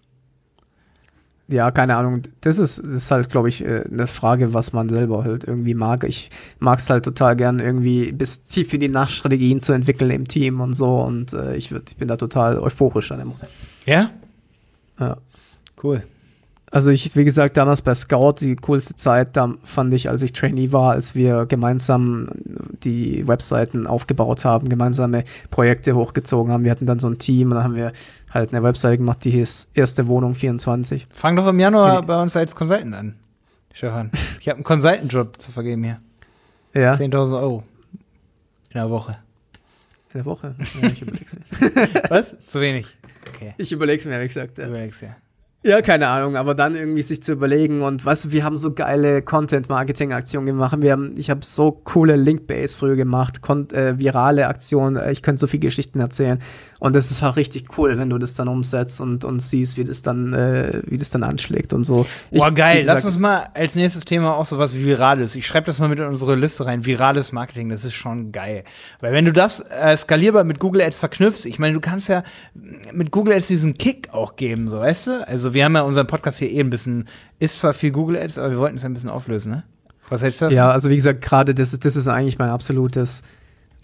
Ja, keine Ahnung. Das ist halt, glaube ich, eine Frage, was man selber halt irgendwie mag. Ich mag es halt total gern, irgendwie bis tief in die Nacht Strategien zu entwickeln im Team und so. Und ich bin da total euphorisch an dem. Ja? Ja. Cool. Also wie gesagt, damals bei Scout, die coolste Zeit, da fand ich, als ich Trainee war, als wir gemeinsam die Webseiten aufgebaut haben, gemeinsame Projekte hochgezogen haben. Wir hatten dann so ein Team und dann haben wir halt eine Webseite gemacht, die hieß Erste Wohnung 24. Fang doch im Januar bei uns als Consultant an, Stefan. Ich habe einen Consultant-Job zu vergeben hier. Ja. 10.000 Euro in der Woche. In der Woche? Ja, ich überleg's mir. Was? Zu wenig. Okay. Ich überleg's mir, ehrlich gesagt. Ja. Überleg's ja. Ja, keine Ahnung, aber dann irgendwie sich zu überlegen und weißt du, wir haben so geile Content-Marketing-Aktionen gemacht. Ich habe so coole Link-Base früher gemacht, virale Aktionen, ich könnte so viele Geschichten erzählen und das ist auch richtig cool, wenn du das dann umsetzt und siehst, wie das dann anschlägt und so. Boah, geil, lass uns mal als nächstes Thema auch sowas wie Virales. Ich schreibe das mal mit in unsere Liste rein, virales Marketing, das ist schon geil. Weil wenn du das skalierbar mit Google Ads verknüpfst, ich meine, du kannst ja mit Google Ads diesen Kick auch geben, so, weißt du? Also wir haben ja unseren Podcast hier ein bisschen, ist zwar viel Google Ads, aber wir wollten es ein bisschen auflösen, ne? Was hältst du davon? Ja, also wie gesagt, gerade das ist eigentlich mein absolutes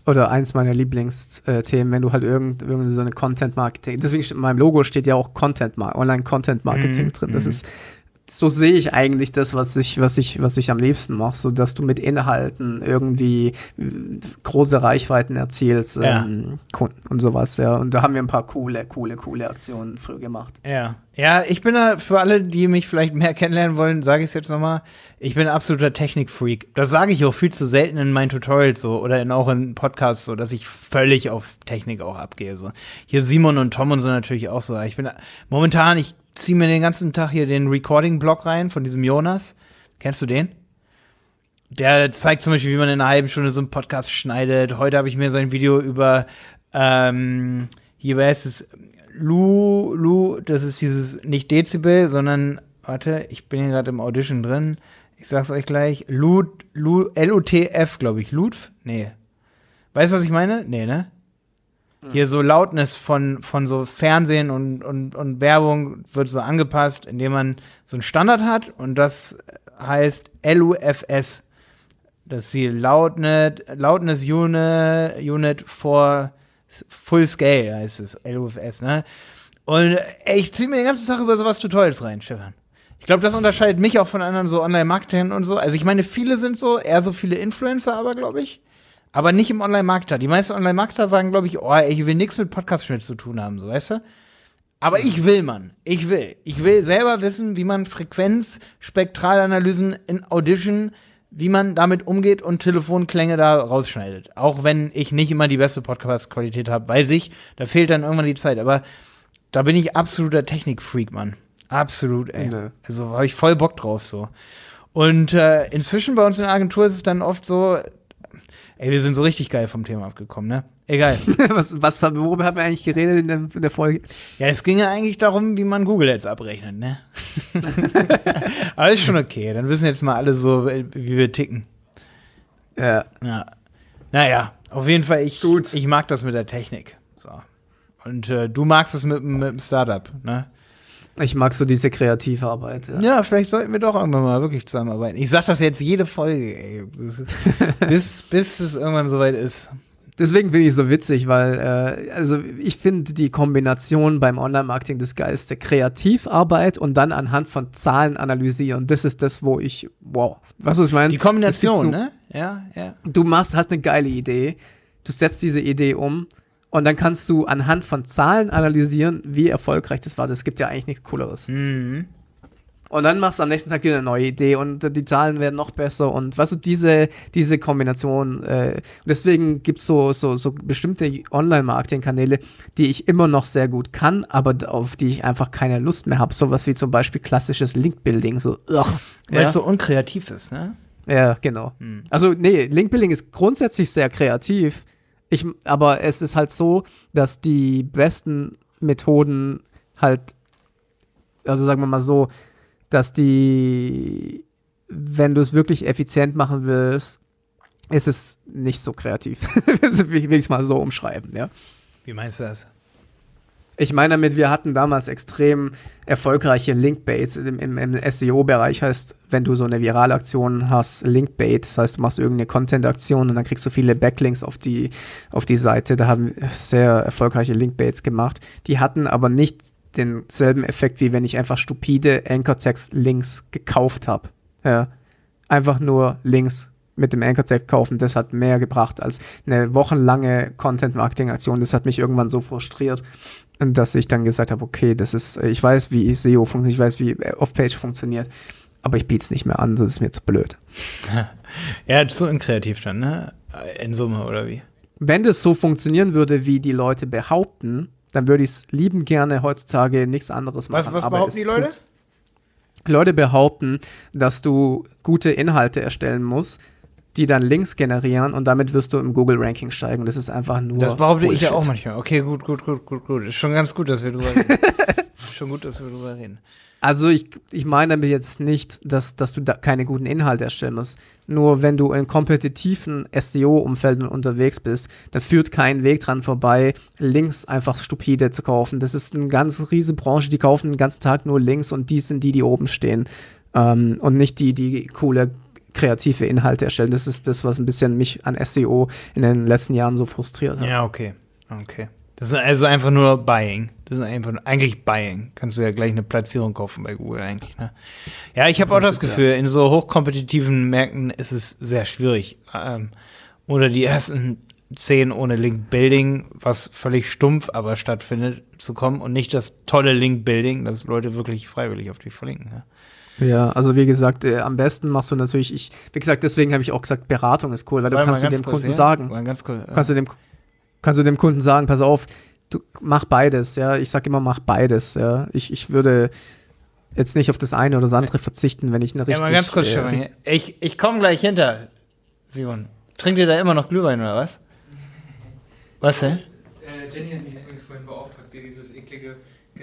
oder eins meiner Lieblingsthemen, wenn du halt irgend so eine Content-Marketing, deswegen in meinem Logo steht ja auch Online-Content-Marketing drin. Das ist, so sehe ich eigentlich das, was ich am liebsten mache, so dass du mit Inhalten irgendwie große Reichweiten erzielst, Kunden und sowas, ja. Und da haben wir ein paar coole Aktionen früher gemacht. Ja. Ja, ich bin da, für alle, die mich vielleicht mehr kennenlernen wollen, sage ich es jetzt nochmal, ich bin ein absoluter Technikfreak. Das sage ich auch viel zu selten in meinen Tutorials so oder auch in Podcasts so, dass ich völlig auf Technik auch abgehe. So. Hier Simon und Tom und so natürlich auch so. Ich bin momentan, ich ziehe mir den ganzen Tag hier den Recording-Blog rein von diesem Jonas. Kennst du den? Der zeigt zum Beispiel, wie man in einer halben Stunde so einen Podcast schneidet. Heute habe ich mir sein Video über, hier, wer ist es? Lu, das ist dieses, nicht Dezibel, sondern, warte, ich bin hier gerade im Audition drin. Ich sag's euch gleich. LUTF, glaube ich. Lutf? Nee. Weißt du, was ich meine? Nee, ne? Hier so Lautness von so Fernsehen und Werbung wird so angepasst, indem man so einen Standard hat und das heißt LUFS. Das ist die Loudness Unit for Full Scale heißt es, LUFS, ne? Und ich ziehe mir den ganzen Tag über sowas Tutorials rein, Stefan. Ich glaube, das unterscheidet mich auch von anderen so Online-Marketern und so. Also ich meine, viele sind so, eher so viele Influencer aber, glaube ich. Aber nicht im Online-Marketer. Die meisten Online-Marketer sagen, glaube ich, oh, ich will nichts mit Podcast-Schnitt zu tun haben, so, weißt du? Aber ich will, Mann. Ich will selber wissen, wie man Frequenz-Spektralanalysen in Audition, wie man damit umgeht und Telefonklänge da rausschneidet. Auch wenn ich nicht immer die beste Podcast-Qualität habe, weiß ich, da fehlt dann irgendwann die Zeit. Aber da bin ich absoluter Technik-Freak, Mann. Absolut, ey. Nee. Also habe ich voll Bock drauf, so. Und inzwischen bei uns in der Agentur ist es dann oft so, ey, wir sind so richtig geil vom Thema abgekommen, ne? Egal. Worüber haben wir eigentlich geredet in der Folge? Ja, es ging ja eigentlich darum, wie man Google Ads abrechnet, ne? Aber ist schon okay. Dann wissen jetzt mal alle so, wie wir ticken. Ja. Naja, auf jeden Fall, ich mag das mit der Technik. So. Und du magst es mit dem Startup, ne? Ich mag so diese kreative Arbeit. Ja, vielleicht sollten wir doch irgendwann mal wirklich zusammenarbeiten. Ich sag das jetzt jede Folge, ey. bis es irgendwann soweit ist. Deswegen finde ich es so witzig, weil also ich finde die Kombination beim Online-Marketing das Geilste. Kreativarbeit und dann anhand von Zahlen analysieren. Das ist das, wo ich, wow. Weißt du, was ich meine? Die Kombination, ne? Ja. Du hast eine geile Idee, du setzt diese Idee um und dann kannst du anhand von Zahlen analysieren, wie erfolgreich das war. Das gibt ja eigentlich nichts Cooleres. Mhm. Und dann machst du am nächsten Tag wieder eine neue Idee und die Zahlen werden noch besser und weißt du, diese Kombination, deswegen gibt es so bestimmte Online-Marketing-Kanäle, die ich immer noch sehr gut kann, aber auf die ich einfach keine Lust mehr habe. Sowas wie zum Beispiel klassisches Link-Building, so, weil es so unkreativ ist, ne? Ja, genau. Also, nee, Link-Building ist grundsätzlich sehr kreativ, aber es ist halt so, dass die besten Methoden halt, also sagen wir mal so, dass wenn du es wirklich effizient machen willst, ist es nicht so kreativ. Will ich es mal so umschreiben, ja. Wie meinst du das? Ich meine damit, wir hatten damals extrem erfolgreiche Linkbaits im SEO-Bereich. Heißt, wenn du so eine virale Aktion hast, Linkbait, das heißt, du machst irgendeine Content-Aktion und dann kriegst du viele Backlinks auf die Seite. Da haben wir sehr erfolgreiche Linkbaits gemacht. Die hatten aber nicht denselben Effekt, wie wenn ich einfach stupide Anchor-Text-Links gekauft habe. Ja. Einfach nur Links mit dem Anchor-Text kaufen, das hat mehr gebracht als eine wochenlange Content-Marketing-Aktion. Das hat mich irgendwann so frustriert, dass ich dann gesagt habe, okay, ich weiß, wie SEO funktioniert, ich weiß, wie Off-Page funktioniert, aber ich biete es nicht mehr an, das ist mir zu blöd. Ja, zu unkreativ dann, ne? In Summe, oder wie? Wenn das so funktionieren würde, wie die Leute behaupten, dann würde ich es liebend gerne heutzutage nichts anderes machen. Was behaupten die Leute? Leute behaupten, dass du gute Inhalte erstellen musst, die dann Links generieren und damit wirst du im Google-Ranking steigen. Das ist einfach nur Das behaupte Bullshit. Ich ja auch manchmal. Okay, gut. Ist schon ganz gut, dass wir drüber reden. Also ich meine damit jetzt nicht, dass du da keine guten Inhalte erstellen musst. Nur wenn du in kompetitiven SEO-Umfeldern unterwegs bist, dann führt kein Weg dran vorbei, Links einfach stupide zu kaufen. Das ist eine ganz riesige Branche, die kaufen den ganzen Tag nur Links und die sind die oben stehen. Und nicht die coole kreative Inhalte erstellen. Das ist das, was ein bisschen mich an SEO in den letzten Jahren so frustriert hat. Ja, okay. Das ist also einfach nur Buying. Das ist einfach eigentlich Buying. Kannst du ja gleich eine Platzierung kaufen bei Google eigentlich, ne? Ja, ich habe auch das Gefühl, in so hochkompetitiven Märkten ist es sehr schwierig. Oder die ersten 10 ohne Link-Building, was völlig stumpf aber stattfindet, zu kommen und nicht das tolle Link-Building, dass Leute wirklich freiwillig auf dich verlinken, ne? Ja, also wie gesagt, am besten machst du natürlich, wie gesagt, deswegen habe ich auch gesagt, Beratung ist cool, weil du kannst dem Kunden sagen, kannst du dem Kunden sagen, pass auf, du mach beides, ja, ich sag immer, mach beides, ja, ich würde jetzt nicht auf das eine oder das andere verzichten, wenn ich eine richtig... Ja, mal ganz kurz, Stefan, ich komme gleich hinter, Simon. Trinkt ihr da immer noch Glühwein oder was? Was denn? Jenny hat mich übrigens vorhin beauftragt, dir dieses eklige...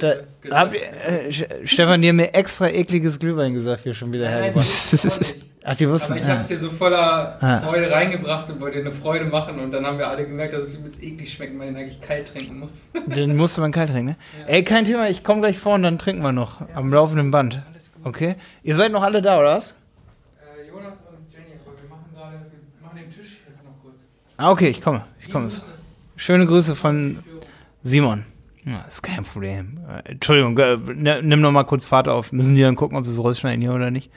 Stefan, die haben mir extra ekliges Glühwein gesagt, wir schon wieder hergebracht. Ach, die wussten. Aber ich hab's dir so voller Freude reingebracht und wollte dir eine Freude machen und dann haben wir alle gemerkt, dass es übelst eklig schmeckt und man den eigentlich kalt trinken muss. Den musste man kalt trinken, ne? Ja. Ey, kein Thema, ich komme gleich vor und dann trinken wir noch am laufenden Band. Okay? Ihr seid noch alle da, oder was? Jonas und Jenny, aber wir machen den Tisch jetzt noch kurz. Ah, okay, ich komme. Schöne Grüße von Simon. Ja, ist kein Problem. Entschuldigung, nimm noch mal kurz Fahrt auf. Müssen die dann gucken, ob sie es rausschneiden hier oder nicht?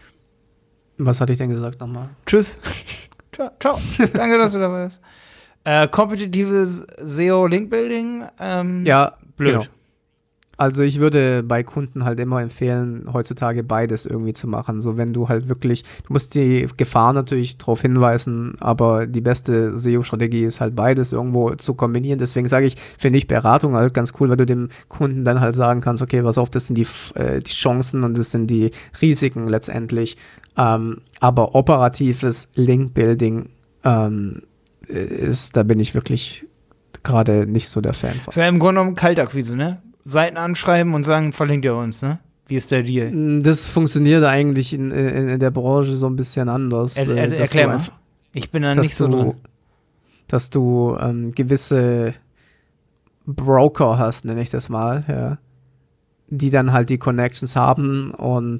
Was hatte ich denn gesagt nochmal? Tschüss. Ciao. Danke, dass du dabei bist. Kompetitives SEO-Link-Building. Ja, blöd. Genau. Also ich würde bei Kunden halt immer empfehlen, heutzutage beides irgendwie zu machen. So wenn du halt wirklich, du musst die Gefahr natürlich darauf hinweisen, aber die beste SEO-Strategie ist halt beides irgendwo zu kombinieren. Deswegen sage ich, finde ich Beratung halt ganz cool, weil du dem Kunden dann halt sagen kannst, okay, pass auf, das sind die Chancen und das sind die Risiken letztendlich. Aber operatives Link-Building da bin ich wirklich gerade nicht so der Fan von. Das wäre im Grunde genommen Kaltakquise, ne? Seiten anschreiben und sagen, verlinkt ihr uns, ne? Wie ist der Deal? Das funktioniert eigentlich in der Branche so ein bisschen anders. Erklär mal. Ich bin da nicht so dran. Dass du gewisse Broker hast, nenne ich das mal, ja, die dann halt die Connections haben und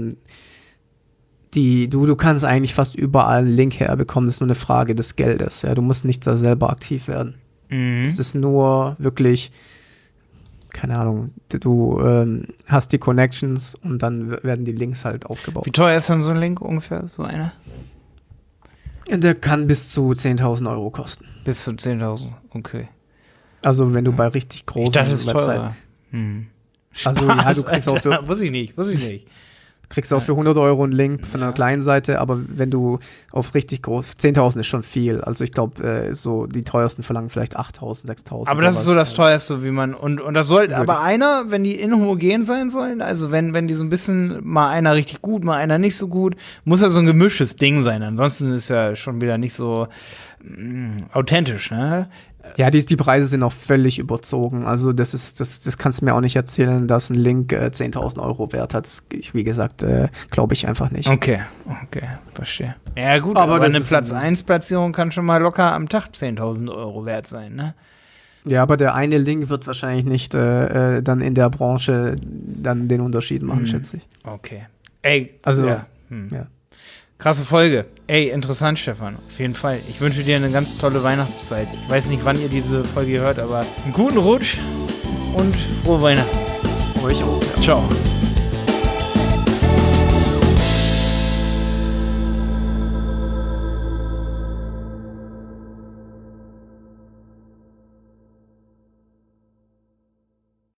du kannst eigentlich fast überall einen Link herbekommen, das ist nur eine Frage des Geldes, ja, du musst nicht da selber aktiv werden. Das ist nur wirklich, keine Ahnung, du hast die Connections und dann werden die Links halt aufgebaut. Wie teuer ist dann so ein Link ungefähr, so einer? Der kann bis zu 10.000 Euro kosten. Bis zu 10.000, okay. Also wenn du bei richtig großen Webseiten... Also ja, du kriegst auch für... Wusste ich nicht. Kriegst auch für 100 Euro einen Link von einer kleinen Seite, aber wenn du auf richtig groß, 10.000 ist schon viel. Also ich glaube, so die teuersten verlangen vielleicht 8.000, 6.000. Aber das ist so das teuerste, wie man, und das sollte, aber einer, wenn die inhomogen sein sollen, also wenn die so ein bisschen, mal einer richtig gut, mal einer nicht so gut, muss ja so ein gemischtes Ding sein. Ansonsten ist ja schon wieder nicht so authentisch, ne? Ja, die Preise sind auch völlig überzogen. Also das kannst du mir auch nicht erzählen, dass ein Link 10.000 Euro wert hat. Das, wie gesagt, glaube ich einfach nicht. Okay, verstehe. Ja gut, aber eine Platz-1-Platzierung kann schon mal locker am Tag 10.000 Euro wert sein, ne? Ja, aber der eine Link wird wahrscheinlich nicht dann in der Branche dann den Unterschied machen, schätze ich. Okay. Ey, also, ja. Krasse Folge. Ey, interessant, Stefan. Auf jeden Fall. Ich wünsche dir eine ganz tolle Weihnachtszeit. Ich weiß nicht, wann ihr diese Folge hört, aber einen guten Rutsch und frohe Weihnachten. Euch auch. Ja. Ciao.